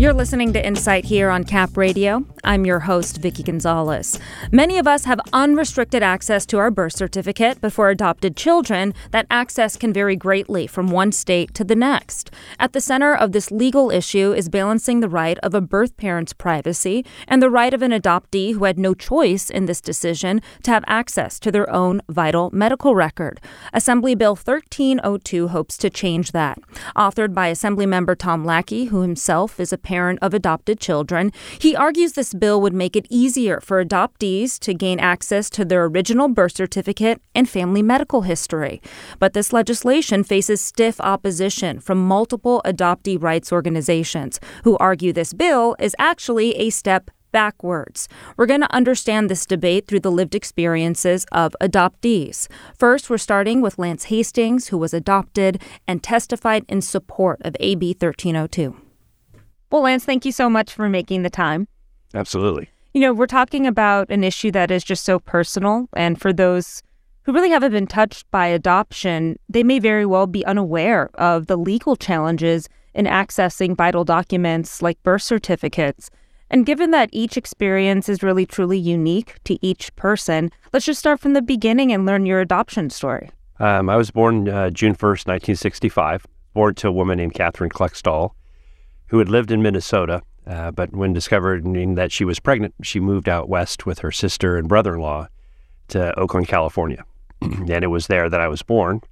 You're listening to Insight here on Cap Radio. I'm your host, Vicky Gonzalez. Many of us have unrestricted access to our birth certificate, but for adopted children, that access can vary greatly from one state to the next. At the center of this legal issue is balancing the right of a birth parent's privacy and the right of an adoptee who had no choice in this decision to have access to their own vital medical record. Assembly Bill 1302 hopes to change that. Authored by Assemblymember Tom Lackey, who himself is a parent of adopted children, he argues this bill would make it easier for adoptees to gain access to their original birth certificate and family medical history. But this legislation faces stiff opposition from multiple adoptee rights organizations who argue this bill is actually a step backwards. We're going to understand this debate through the lived experiences of adoptees. First, we're starting with Lance Hastings, who was adopted and testified in support of AB 1302. Well, Lance, thank you so much for making the time. Absolutely. You know, we're talking about an issue that is just so personal, and for those who really haven't been touched by adoption, they may very well be unaware of the legal challenges in accessing vital documents like birth certificates. And given that each experience is really truly unique to each person, let's just start from the beginning and learn your adoption story. I was born June 1st, 1965, born to a woman named Catherine Kleckstall, who had lived in Minnesota, but when discovering that she was pregnant, she moved out west with her sister and brother-in-law to Oakland, California. And it was there that I was born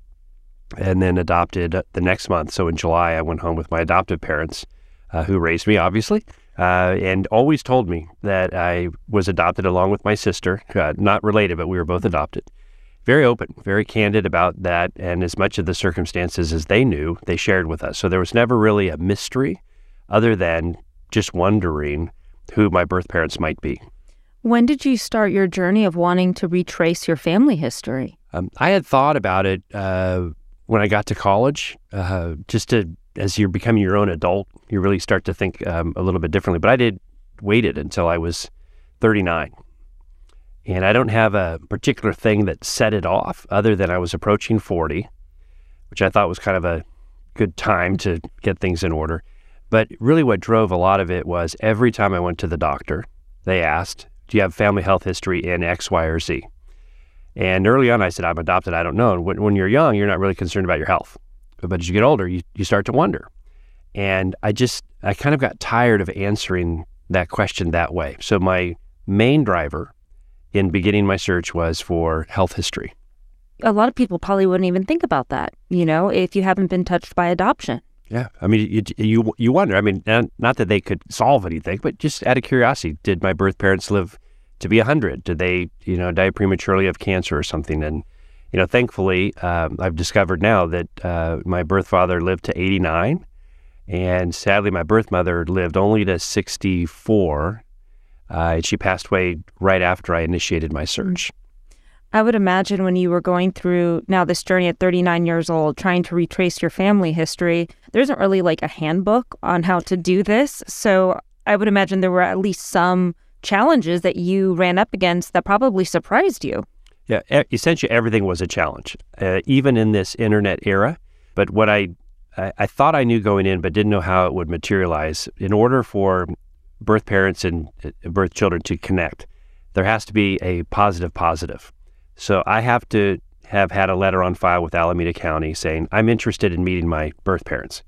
and then adopted the next month. So in July, I went home with my adoptive parents, who raised me, obviously, and always told me that I was adopted along with my sister, not related, but we were both adopted. Very open, very candid about that, and as much of the circumstances as they knew, they shared with us. So there was never really a mystery other than just wondering who my birth parents might be. When did you start your journey of wanting to retrace your family history? I had thought about it when I got to college, as you're becoming your own adult, you really start to think a little bit differently. But I waited until I was 39. And I don't have a particular thing that set it off other than I was approaching 40, which I thought was kind of a good time to get things in order. But really what drove a lot of it was every time I went to the doctor, they asked, do you have family health history in X, Y, or Z? And early on I said, I'm adopted, I don't know. And when you're young, you're not really concerned about your health. But as you get older, you start to wonder. And I kind of got tired of answering that question that way. So my main driver in beginning my search was for health history. A lot of people probably wouldn't even think about that, if you haven't been touched by adoption. Yeah. I mean, you wonder. I mean, not that they could solve anything, but just out of curiosity, did my birth parents live to be 100? Did they, die prematurely of cancer or something? And, thankfully, I've discovered now that my birth father lived to 89. And sadly, my birth mother lived only to 64. And she passed away right after I initiated my search. I would imagine when you were going through now this journey at 39 years old, trying to retrace your family history, there isn't really like a handbook on how to do this. So I would imagine there were at least some challenges that you ran up against that probably surprised you. Yeah, essentially everything was a challenge, even in this internet era. But what I thought I knew going in, but didn't know how it would materialize, in order for birth parents and birth children to connect, there has to be a positive. So I have to have had a letter on file with Alameda County saying, I'm interested in meeting my birth parents.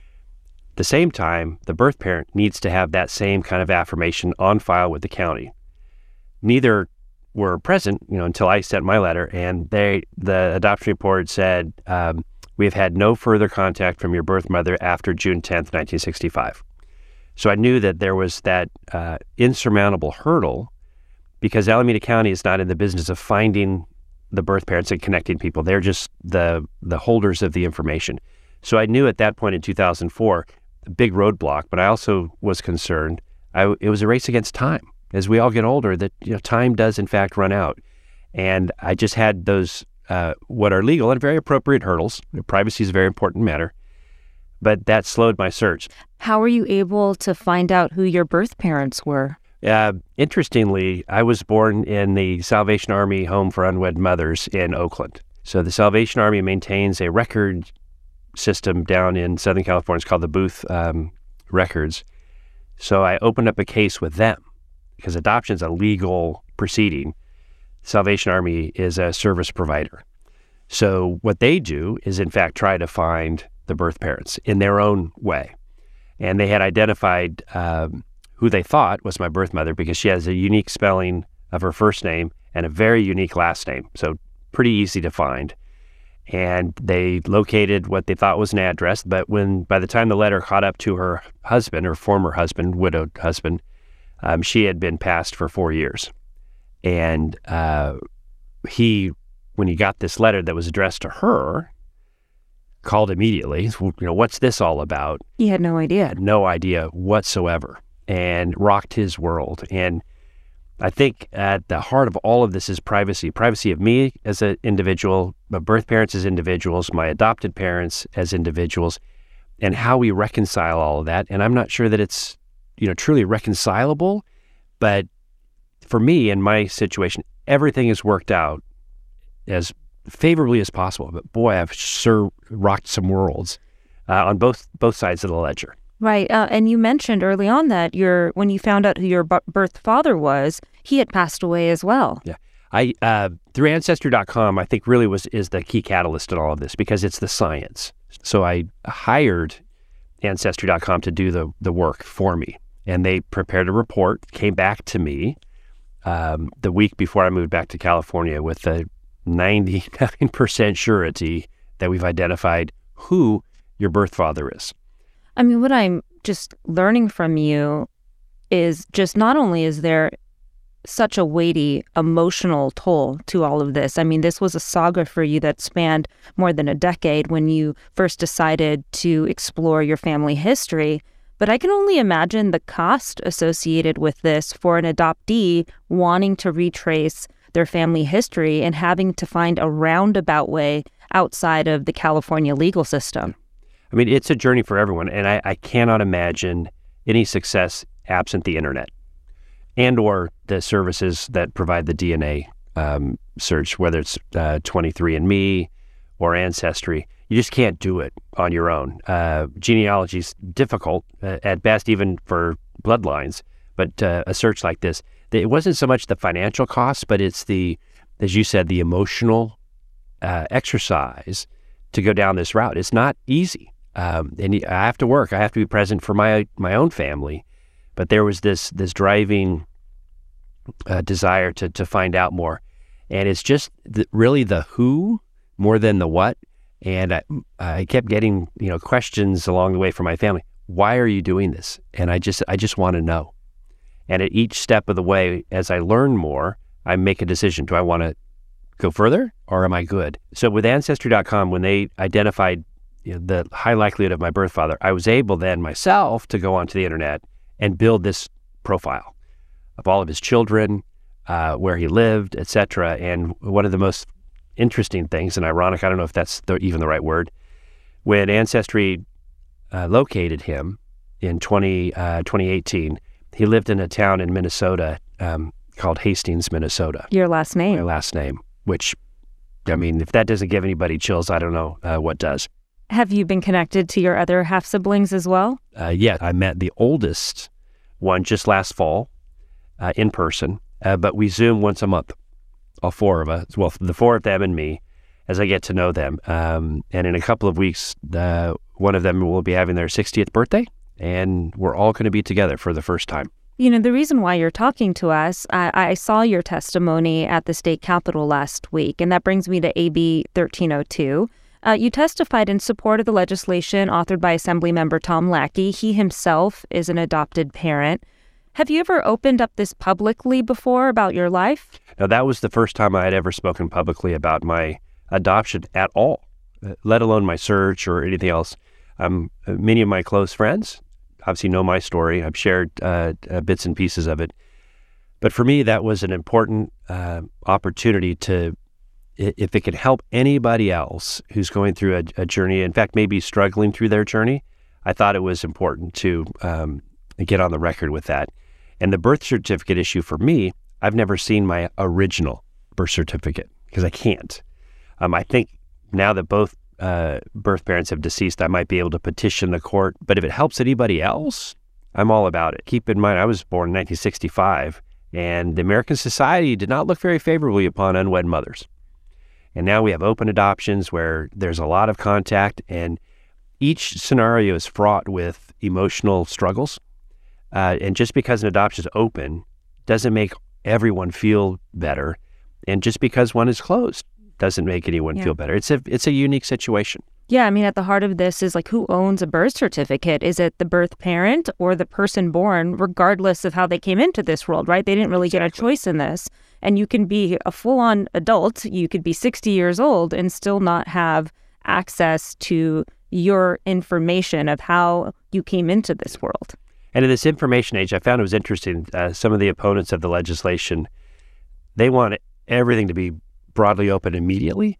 At the same time, the birth parent needs to have that same kind of affirmation on file with the county. Neither were present, until I sent my letter, and the adoption report said, we have had no further contact from your birth mother after June 10th, 1965. So I knew that there was that insurmountable hurdle, because Alameda County is not in the business of finding the birth parents and connecting people. They're just the holders of the information. So I knew at that point in 2004, a big roadblock, but I also was concerned. It was a race against time. As we all get older, that time does in fact run out. And I just had those, what are legal and very appropriate hurdles. Privacy is a very important matter. But that slowed my search. How were you able to find out who your birth parents were? Interestingly, I was born in the Salvation Army Home for Unwed Mothers in Oakland. So the Salvation Army maintains a record system down in Southern California. It's called the Booth Records. So I opened up a case with them because adoption is a legal proceeding. Salvation Army is a service provider. So what they do is, in fact, try to find the birth parents in their own way. And they had identified who they thought was my birth mother because she has a unique spelling of her first name and a very unique last name. So pretty easy to find. And they located what they thought was an address. But by the time the letter caught up to her husband, her former husband, widowed husband, she had been passed for 4 years. And when he got this letter that was addressed to her, called immediately. What's this all about? He had no idea. Had no idea whatsoever, and rocked his world. And I think at the heart of all of this is privacy. Privacy of me as an individual, my birth parents as individuals, my adopted parents as individuals, and how we reconcile all of that. And I'm not sure that it's, truly reconcilable, but for me in my situation, everything has worked out as favorably as possible. But boy, I've sure rocked some worlds on both sides of the ledger. Right. And you mentioned early on that when you found out who your birth father was, he had passed away as well. Yeah. I through Ancestry.com, I think really is the key catalyst in all of this because it's the science. So I hired Ancestry.com to do the work for me. And they prepared a report, came back to me the week before I moved back to California with a 99% surety that we've identified who your birth father is. I mean, what I'm just learning from you is just not only is there such a weighty emotional toll to all of this. I mean, this was a saga for you that spanned more than a decade when you first decided to explore your family history. But I can only imagine the cost associated with this for an adoptee wanting to retrace their family history and having to find a roundabout way outside of the California legal system. I mean, it's a journey for everyone, and I cannot imagine any success absent the internet and or the services that provide the DNA search, whether it's 23andMe or Ancestry. You just can't do it on your own. Genealogy is difficult at best, even for bloodlines, but a search like this, it wasn't so much the financial cost, but it's as you said, the emotional exercise to go down this route. It's not easy. And I have to work. I have to be present for my own family. But there was this driving desire to find out more. And it's just really the who more than the what. And I kept getting questions along the way from my family. Why are you doing this? And I just want to know. And at each step of the way, as I learn more, I make a decision. Do I want to go further or am I good? So with Ancestry.com, when they identified the high likelihood of my birth father, I was able then myself to go onto the internet and build this profile of all of his children, where he lived, etc. And one of the most interesting things, and ironic, I don't know if that's even the right word, when Ancestry located him in 2018, he lived in a town in Minnesota called Hastings, Minnesota. Your last name. My last name, which, I mean, if that doesn't give anybody chills, I don't know what does. Have you been connected to your other half-siblings as well? Yeah, I met the oldest one just last fall in person, but we Zoom once a month, all four of us, well, the four of them and me, as I get to know them. And in a couple of weeks, one of them will be having their 60th birthday, and we're all going to be together for the first time. The reason why you're talking to us, I saw your testimony at the state capitol last week, and that brings me to AB 1302. You testified in support of the legislation authored by Assemblymember Tom Lackey. He himself is an adopted parent. Have you ever opened up this publicly before about your life? Now, that was the first time I had ever spoken publicly about my adoption at all, let alone my search or anything else. Many of my close friends obviously know my story. I've shared bits and pieces of it. But for me, that was an important opportunity to, if it could help anybody else who's going through a journey, in fact, maybe struggling through their journey, I thought it was important to get on the record with that. And the birth certificate issue for me, I've never seen my original birth certificate because I can't. I think now that both birth parents have deceased, I might be able to petition the court. But if it helps anybody else, I'm all about it. Keep in mind, I was born in 1965, and the American society did not look very favorably upon unwed mothers. And now we have open adoptions where there's a lot of contact, and each scenario is fraught with emotional struggles. And just because an adoption is open doesn't make everyone feel better. And just because one is closed doesn't make anyone feel better. It's a unique situation. Yeah, I mean, at the heart of this is like, who owns a birth certificate? Is it the birth parent or the person born, regardless of how they came into this world, right? They didn't really get a choice in this. And you can be a full-on adult, you could be 60 years old and still not have access to your information of how you came into this world. And in this information age, I found it was interesting. Some of the opponents of the legislation, they want everything to be broadly open immediately.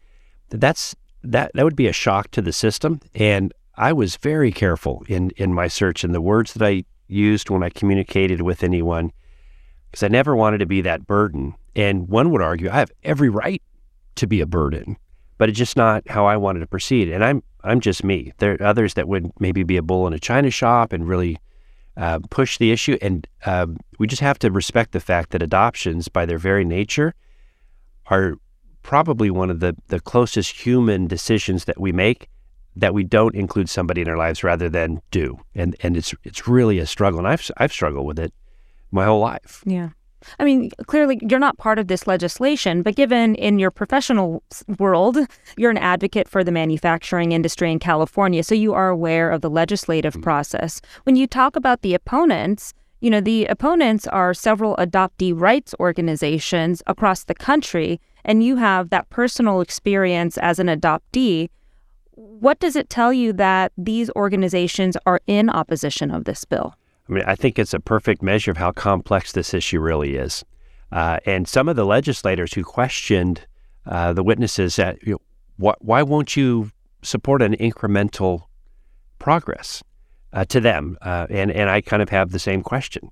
That would be a shock to the system. And I was very careful in my search and the words that I used when I communicated with anyone, because I never wanted to be that burden. And one would argue I have every right to be a burden, but it's just not how I wanted to proceed. And I'm just me. There are others that would maybe be a bull in a china shop and really push the issue. And we just have to respect the fact that adoptions, by their very nature, are probably one of the closest human decisions that we make, that we don't include somebody in our lives rather than do. And it's really a struggle. And I've struggled with it my whole life. Yeah. I mean, clearly you're not part of this legislation, but given in your professional world, you're an advocate for the manufacturing industry in California, so you are aware of the legislative process. When you talk about the opponents, the opponents are several adoptee rights organizations across the country, and you have that personal experience as an adoptee. What does it tell you that these organizations are in opposition of this bill? I mean, I think it's a perfect measure of how complex this issue really is. And some of the legislators who questioned the witnesses that, why won't you support an incremental progress to them? And I kind of have the same question.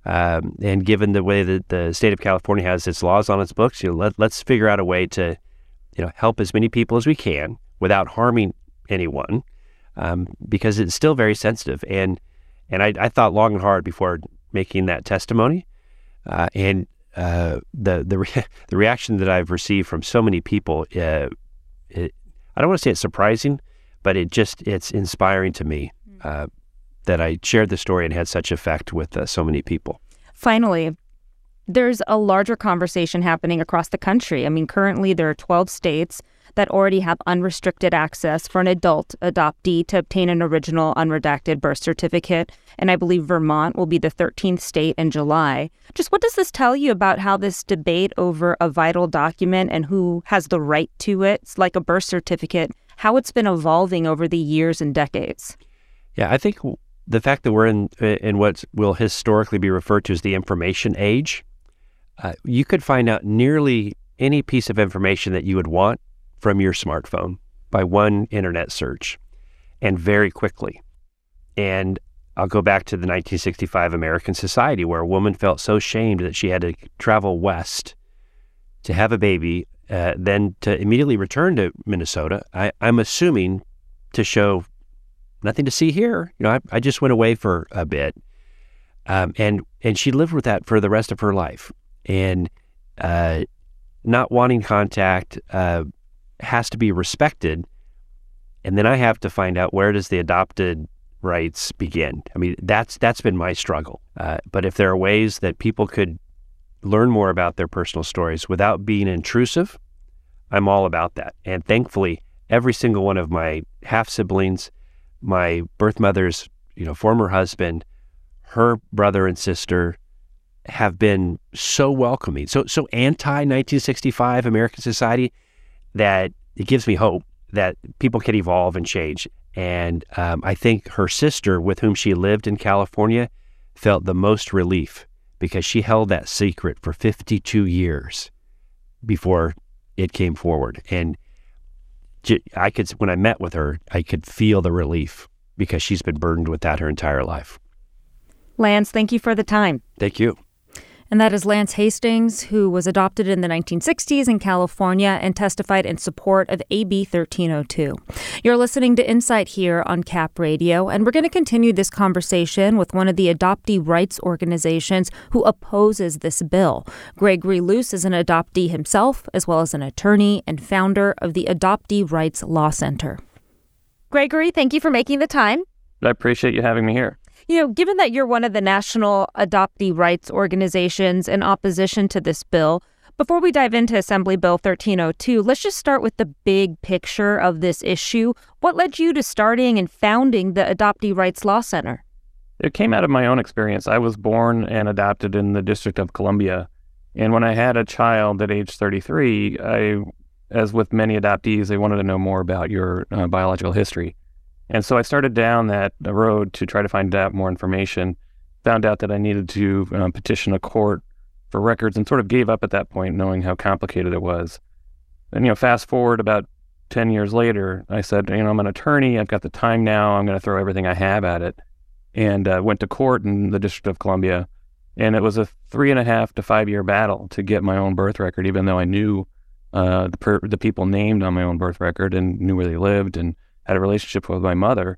And given the way that the state of California has its laws on its books, let's figure out a way to, help as many people as we can without harming anyone, because it's still very sensitive. And I thought long and hard before making that testimony. And the reaction that I've received from so many people, I don't want to say it's surprising, but it's inspiring to me that I shared the story and had such effect with so many people. Finally, there's a larger conversation happening across the country. I mean, currently there are 12 states that already have unrestricted access for an adult adoptee to obtain an original unredacted birth certificate. And I believe Vermont will be the 13th state in July. Just what does this tell you about how this debate over a vital document and who has the right to it, like a birth certificate, how it's been evolving over the years and decades? Yeah, I think the fact that we're in what will historically be referred to as the information age, you could find out nearly any piece of information that you would want from your smartphone by one internet search, and very quickly. And I'll go back to the 1965 American Society, where a woman felt so shamed that she had to travel west to have a baby, then to immediately return to Minnesota, I'm assuming to show nothing to see here. I just went away for a bit. And she lived with that for the rest of her life. And not wanting contact has to be respected. And then I have to find out, where does the adopted rights begin? I mean, that's been my struggle. But if there are ways that people could learn more about their personal stories without being intrusive, I'm all about that. And thankfully, every single one of my half-siblings, my birth mother's, former husband, her brother and sister, have been so welcoming, so anti-1965 American Society, that it gives me hope that people can evolve and change. And I think her sister, with whom she lived in California, felt the most relief, because she held that secret for 52 years before it came forward. And when I met with her, I could feel the relief, because she's been burdened with that her entire life. Lance, thank you for the time. Thank you. And that is Lance Hastings, who was adopted in the 1960s in California and testified in support of AB 1302. You're listening to Insight here on Cap Radio, and we're going to continue this conversation with one of the adoptee rights organizations who opposes this bill. Gregory Luce is an adoptee himself, as well as an attorney and founder of the Adoptee Rights Law Center. Gregory, thank you for making the time. I appreciate you having me here. Given that you're one of the national adoptee rights organizations in opposition to this bill, before we dive into Assembly Bill 1302, let's just start with the big picture of this issue. What led you to starting and founding the Adoptee Rights Law Center? It came out of my own experience. I was born and adopted in the District of Columbia. And when I had a child at age 33, as with many adoptees, they wanted to know more about your biological history. And so I started down that road to try to find out more information, found out that I needed to petition a court for records, and sort of gave up at that point, knowing how complicated it was. And, fast forward about 10 years later, I said, I'm an attorney, I've got the time now, I'm going to throw everything I have at it. And went to court in the District of Columbia. And it was a 3.5 to 5 year battle to get my own birth record, even though I knew the people named on my own birth record and knew where they lived and had a relationship with my mother.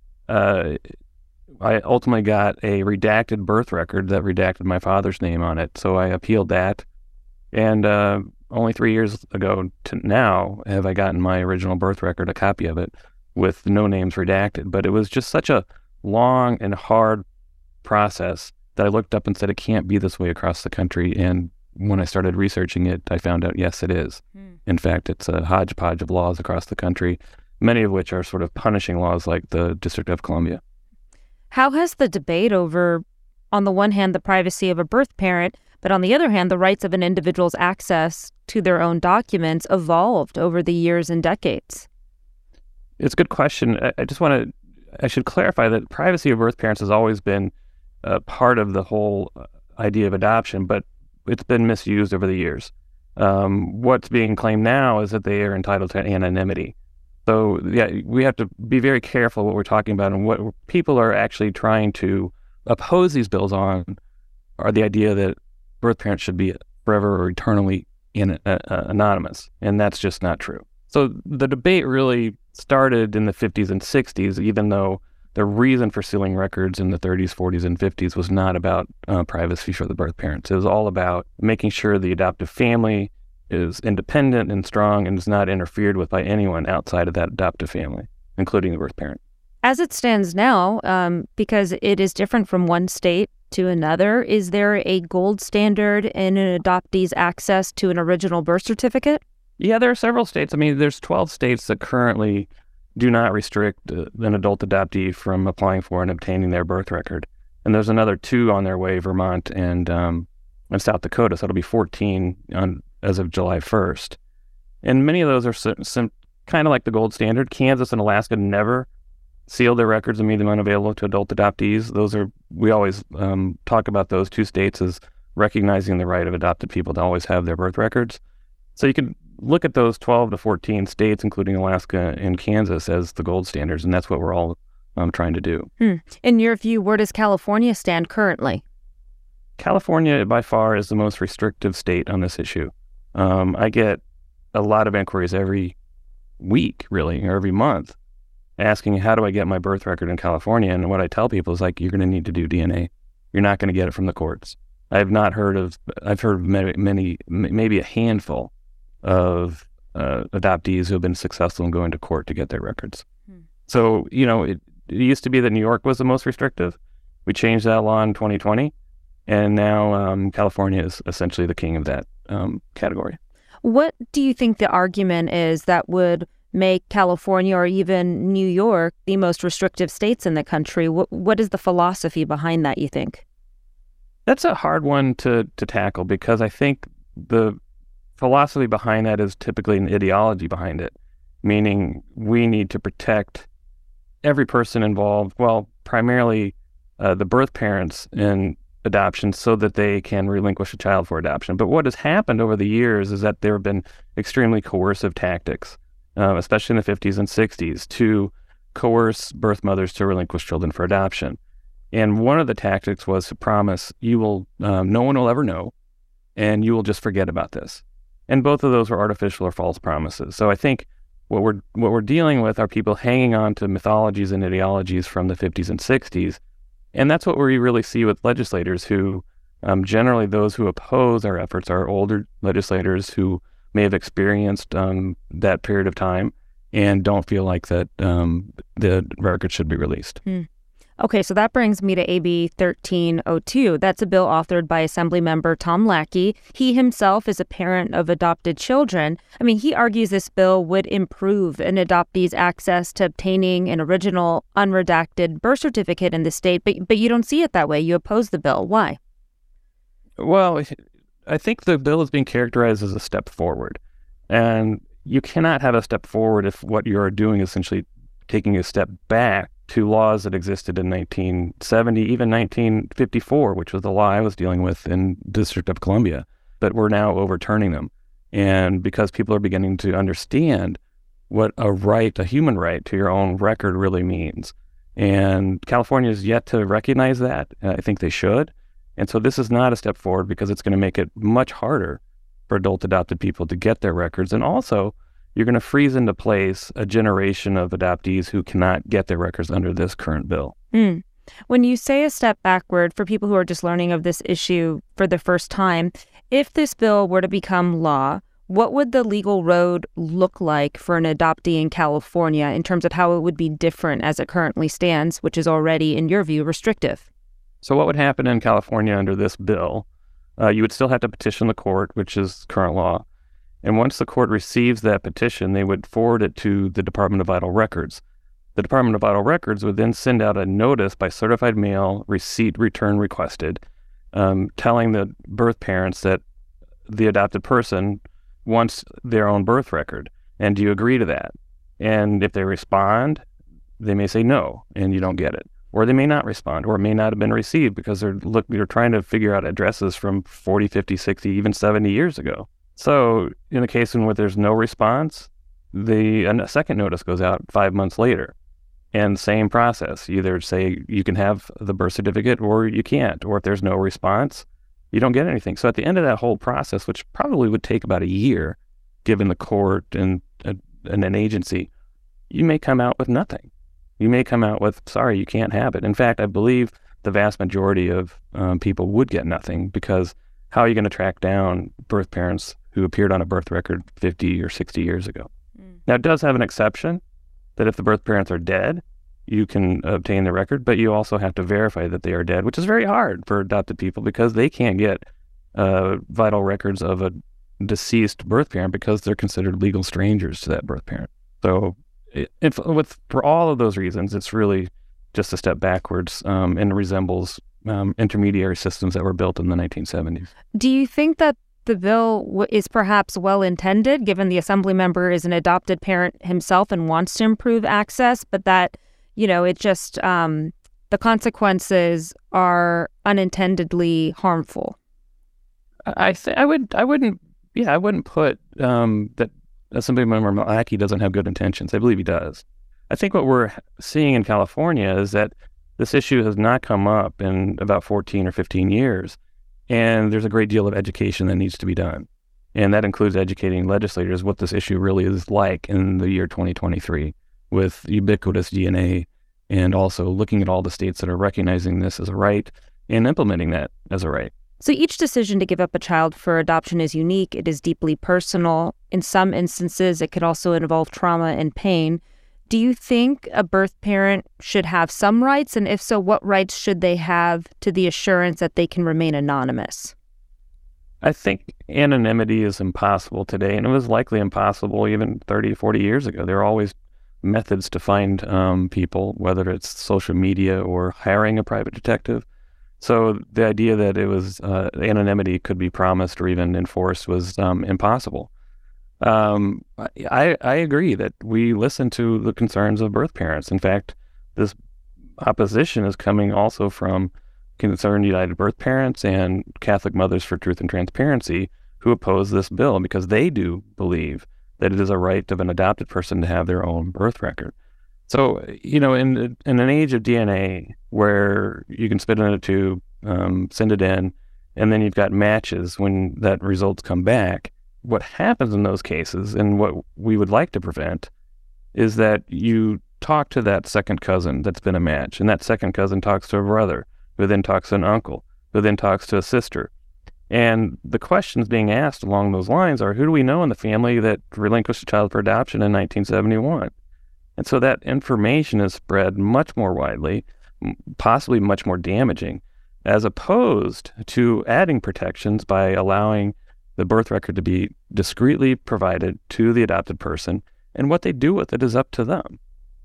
I ultimately got a redacted birth record that redacted my father's name on it. So I appealed that. And only 3 years ago to now have I gotten my original birth record, a copy of it, with no names redacted. But it was just such a long and hard process that I looked up and said, it can't be this way across the country. And when I started researching it, I found out, yes, it is. In fact, it's a hodgepodge of laws across the country, many of which are sort of punishing laws like the District of Columbia. How has the debate over, on the one hand, the privacy of a birth parent, but on the other hand, the rights of an individual's access to their own documents evolved over the years and decades? It's a good question. I should clarify that privacy of birth parents has always been part of the whole idea of adoption, but it's been misused over the years. What's being claimed now is that they are entitled to anonymity. So, we have to be very careful what we're talking about, and what people are actually trying to oppose these bills on are the idea that birth parents should be forever or eternally anonymous, and that's just not true. So the debate really started in the 50s and 60s, even though the reason for sealing records in the 30s, 40s, and 50s was not about privacy for the birth parents. It was all about making sure the adoptive family is independent and strong and is not interfered with by anyone outside of that adoptive family, including the birth parent. As it stands now, because it is different from one state to another, is there a gold standard in an adoptee's access to an original birth certificate? Yeah, there are several states. There's 12 states that currently do not restrict an adult adoptee from applying for and obtaining their birth record. And there's another 2 on their way, Vermont and South Dakota. So it'll be 14 as of July 1st. And many of those are kind of like the gold standard. Kansas and Alaska never sealed their records and made them unavailable to adult adoptees. We always talk about those 2 states as recognizing the right of adopted people to always have their birth records. So you can look at those 12 to 14 states, including Alaska and Kansas, as the gold standards, and that's what we're all trying to do. In your view, where does California stand currently? California, by far, is the most restrictive state on this issue. I get a lot of inquiries every week, really, or every month, asking, how do I get my birth record in California? And what I tell people is, you're going to need to do DNA. You're not going to get it from the courts. I've heard of many, maybe a handful of adoptees who have been successful in going to court to get their records. So, it used to be that New York was the most restrictive. We changed that law in 2020, and now California is essentially the king of that category. What do you think the argument is that would make California or even New York the most restrictive states in the country? What is the philosophy behind that, you think? That's a hard one to tackle, because I think the philosophy behind that is typically an ideology behind it, meaning we need to protect every person involved, primarily the birth parents in adoption, so that they can relinquish a child for adoption. But what has happened over the years is that there have been extremely coercive tactics, especially in the 50s and 60s, to coerce birth mothers to relinquish children for adoption. And one of the tactics was to promise you will, no one will ever know, and you will just forget about this. And both of those were artificial or false promises. So I think what we're dealing with are people hanging on to mythologies and ideologies from the 50s and 60s. And that's what we really see with legislators who, generally those who oppose our efforts are older legislators who may have experienced that period of time and don't feel like that the record should be released. Okay, so that brings me to AB 1302. That's a bill authored by Assemblymember Tom Lackey. He himself is a parent of adopted children. I mean, he argues this bill would improve an adoptee's access to obtaining an original unredacted birth certificate in the state, but you don't see it that way. You oppose the bill. Why? Well, I think the bill is being characterized as a step forward. And you cannot have a step forward if what you're doing is essentially taking a step back to laws that existed in 1970, even 1954, which was the law I was dealing with in District of Columbia, but we're now overturning them. And because people are beginning to understand what a human right to your own record really means. And California is yet to recognize that. I think they should. And so this is not a step forward because it's going to make it much harder for adult adopted people to get their records. And also, you're going to freeze into place a generation of adoptees who cannot get their records under this current bill. When you say a step backward, for people who are just learning of this issue for the first time, if this bill were to become law, what would the legal road look like for an adoptee in California in terms of how it would be different as it currently stands, which is already, in your view, restrictive? So what would happen in California under this bill? You would still have to petition the court, which is current law. And once the court receives that petition, they would forward it to the Department of Vital Records. The Department of Vital Records would then send out a notice by certified mail, receipt return requested, telling the birth parents that the adopted person wants their own birth record. And do you agree to that? And if they respond, they may say no, and you don't get it. Or they may not respond, or it may not have been received because they're trying to figure out addresses from 40, 50, 60, even 70 years ago. So in a case in which there's no response, a second notice goes out 5 months later. And same process, either say you can have the birth certificate or you can't. Or if there's no response, you don't get anything. So at the end of that whole process, which probably would take about a year, given the court and an agency, you may come out with nothing. You may come out with, sorry, you can't have it. In fact, I believe the vast majority of people would get nothing because how are you going to track down birth parents who appeared on a birth record 50 or 60 years ago? Now, it does have an exception that if the birth parents are dead, you can obtain the record, but you also have to verify that they are dead, which is very hard for adopted people because they can't get vital records of a deceased birth parent because they're considered legal strangers to that birth parent. So for all of those reasons, it's really just a step backwards and resembles intermediary systems that were built in the 1970s. Do you think that the bill is perhaps well-intended, given the assembly member is an adopted parent himself and wants to improve access, but that, it just, the consequences are unintendedly harmful? I wouldn't put that Assemblymember Lackey doesn't have good intentions. I believe he does. I think what we're seeing in California is that this issue has not come up in about 14 or 15 years. And there's a great deal of education that needs to be done. And that includes educating legislators what this issue really is like in the year 2023 with ubiquitous DNA and also looking at all the states that are recognizing this as a right and implementing that as a right. So each decision to give up a child for adoption is unique. It is deeply personal. In some instances, it could also involve trauma and pain. Do you think a birth parent should have some rights? And if so, what rights should they have to the assurance that they can remain anonymous? I think anonymity is impossible today, and it was likely impossible even 30, 40 years ago. There are always methods to find people, whether it's social media or hiring a private detective. So the idea that it was anonymity could be promised or even enforced was impossible. I agree that we listen to the concerns of birth parents. In fact, this opposition is coming also from Concerned United Birth Parents and Catholic Mothers for Truth and Transparency, who oppose this bill because they do believe that it is a right of an adopted person to have their own birth record. So, in an age of DNA where you can spit in a tube, send it in, and then you've got matches when that results come back, what happens in those cases, and what we would like to prevent, is that you talk to that second cousin that's been a match, and that second cousin talks to a brother, who then talks to an uncle, who then talks to a sister. And the questions being asked along those lines are, who do we know in the family that relinquished a child for adoption in 1971? And so that information is spread much more widely, possibly much more damaging, as opposed to adding protections by allowing the birth record to be discreetly provided to the adopted person, and what they do with it is up to them.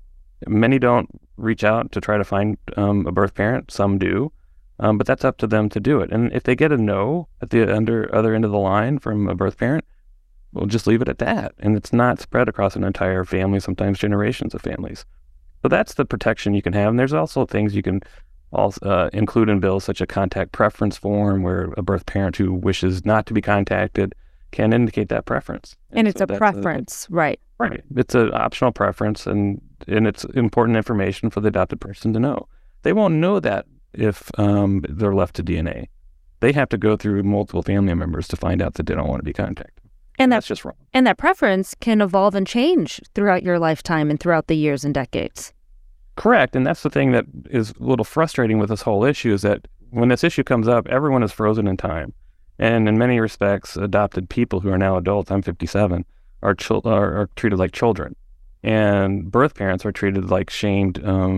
Many don't reach out to try to find a birth parent. Some do, but that's up to them to do it. And if they get a no at the other end of the line from a birth parent, we'll just leave it at that. And it's not spread across an entire family, sometimes generations of families. So that's the protection you can have. And there's also things you can also include in bills, such a contact preference form, where a birth parent who wishes not to be contacted can indicate that preference. And it's a preference, right? Right. It's an optional preference, and it's important information for the adopted person to know. They won't know that if they're left to DNA. They have to go through multiple family members to find out that they don't want to be contacted. And that's just wrong. And that preference can evolve and change throughout your lifetime and throughout the years and decades. Correct. And that's the thing that is a little frustrating with this whole issue, is that when this issue comes up, everyone is frozen in time. And in many respects, adopted people who are now adults, I'm 57, are treated like children. And birth parents are treated like shamed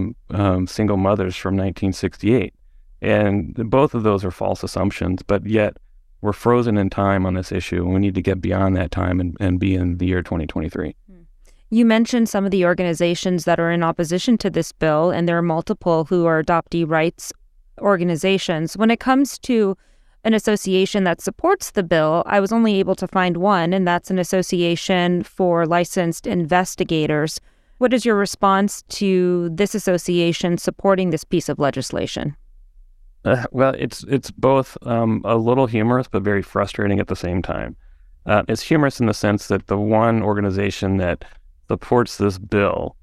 single mothers from 1968. And both of those are false assumptions, but yet we're frozen in time on this issue, and we need to get beyond that time and be in the year 2023. You mentioned some of the organizations that are in opposition to this bill, and there are multiple who are adoptee rights organizations. When it comes to an association that supports the bill, I was only able to find one, and that's an association for licensed investigators. What is your response to this association supporting this piece of legislation? Well, it's both a little humorous but very frustrating at the same time. It's humorous in the sense that the one organization that supports this bill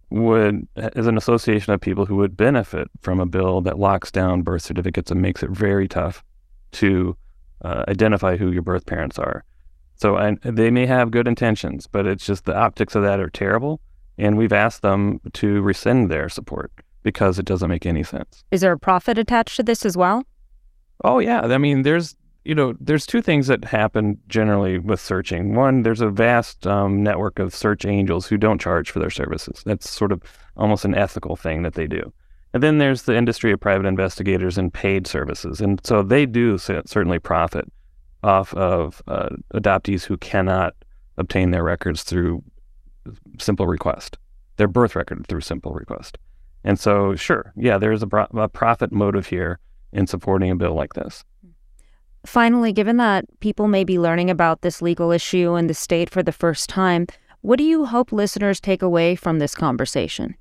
is an association of people who would benefit from a bill that locks down birth certificates and makes it very tough to identify who your birth parents are. So they may have good intentions, but it's just the optics of that are terrible, and we've asked them to rescind their support because it doesn't make any sense. Is there a profit attached to this as well? Oh, yeah. I mean, there's two things that happen generally with searching. One, there's a vast network of search angels who don't charge for their services. That's sort of almost an ethical thing that they do. And then there's the industry of private investigators and paid services. And so they do certainly profit off of adoptees who cannot obtain their records through simple request, their birth record through simple request. And so, sure, yeah, there's a profit motive here in supporting a bill like this. Finally, given that people may be learning about this legal issue in the state for the first time, what do you hope listeners take away from this conversation?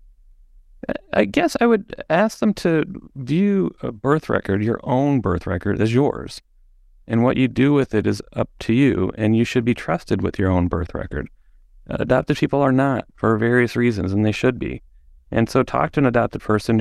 I guess I would ask them to view a birth record, your own birth record, as yours. And what you do with it is up to you, and you should be trusted with your own birth record. Adopted people are not, for various reasons, and they should be. And so talk to an adopted person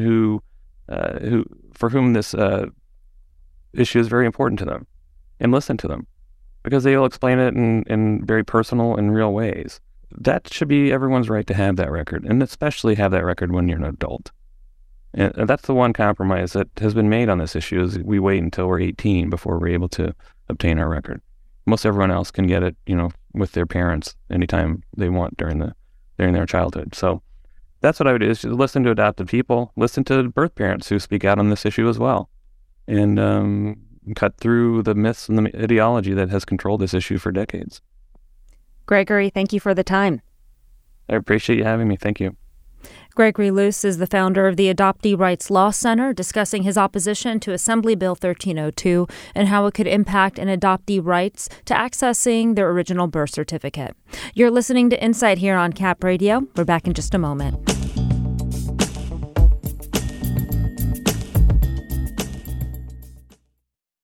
for whom this issue is very important to them, and listen to them, because they will explain it in very personal and real ways. That should be everyone's right to have that record, and especially have that record when you're an adult. And that's the one compromise that has been made on this issue, is we wait until we're 18 before we're able to obtain our record. Most everyone else can get it, with their parents anytime they want during their childhood. So that's what I would do, is just listen to adopted people, listen to birth parents who speak out on this issue as well, and cut through the myths and the ideology that has controlled this issue for decades. Gregory, thank you for the time. I appreciate you having me. Thank you. Gregory Luce is the founder of the Adoptee Rights Law Center, discussing his opposition to Assembly Bill 1302 and how it could impact an adoptee rights to accessing their original birth certificate. You're listening to Insight here on Cap Radio. We're back in just a moment.